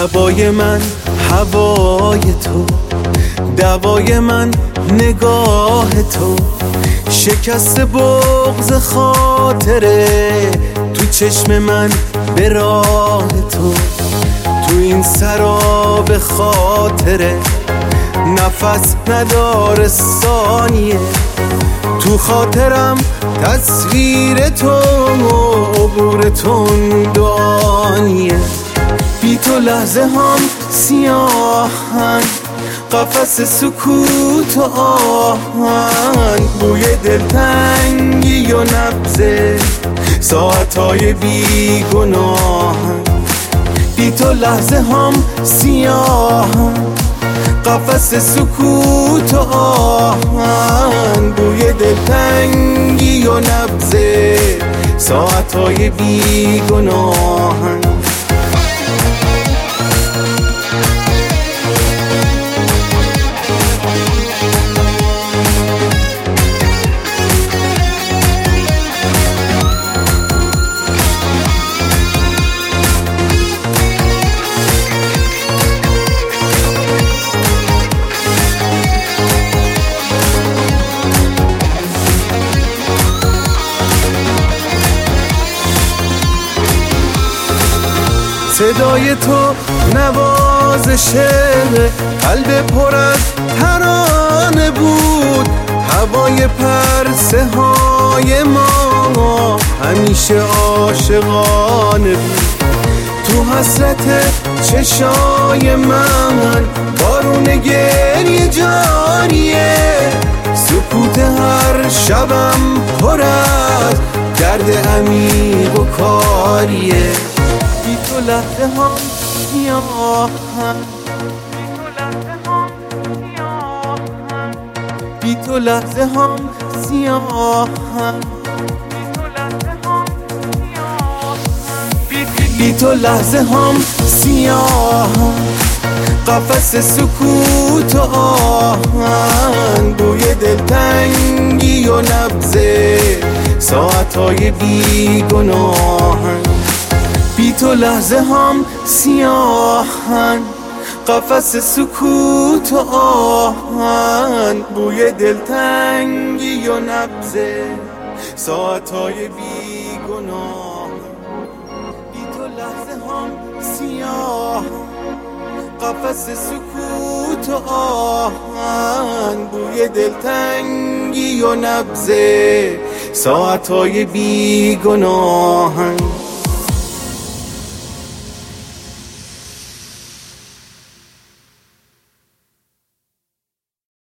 هوای من هوای تو، دوای من نگاه تو، شکست بغض خاطره تو چشم من به راه تو. تو این سراب خاطره نفس نداره ثانیه، تو خاطرم تصویر تو عبور تو دانیه. بی تو لحظه هم سیاهن، قفس سکوت و آهن، بوی دلتنگی و نبضه ساعتهای بی گناهن. بی تو لحظه هم سیاهن، قفس سکوت و آهن، بوی دلتنگی و نبضه ساعتهای بی گناهن. صدای تو نوازشه، قلب پر از ترانه بود، هوای پرسه های ما همیشه عاشقانه بود. تو حسرت چشای من بارون گریه جاریه، سکوت هر شبم پر از درد عمیق و کاریه. بی تو لحظه هم سیاهن، بی تو لحظه هم سیاهن، بی تو لحظه هم سیاهن، قفس سکوت و آهن، بوی دلتنگی و نبضه ساعتهای بی گناهن. بی تو لحظه هم سیاهن، قفس سکوت و آهن، بوی دلتنگی و نبضه ساعتهای بی گناهن. بی تو لحظه هم سیاهن، قفس سکوت و آهن، بوی دلتنگی و نبضه ساعتهای بی گناهن.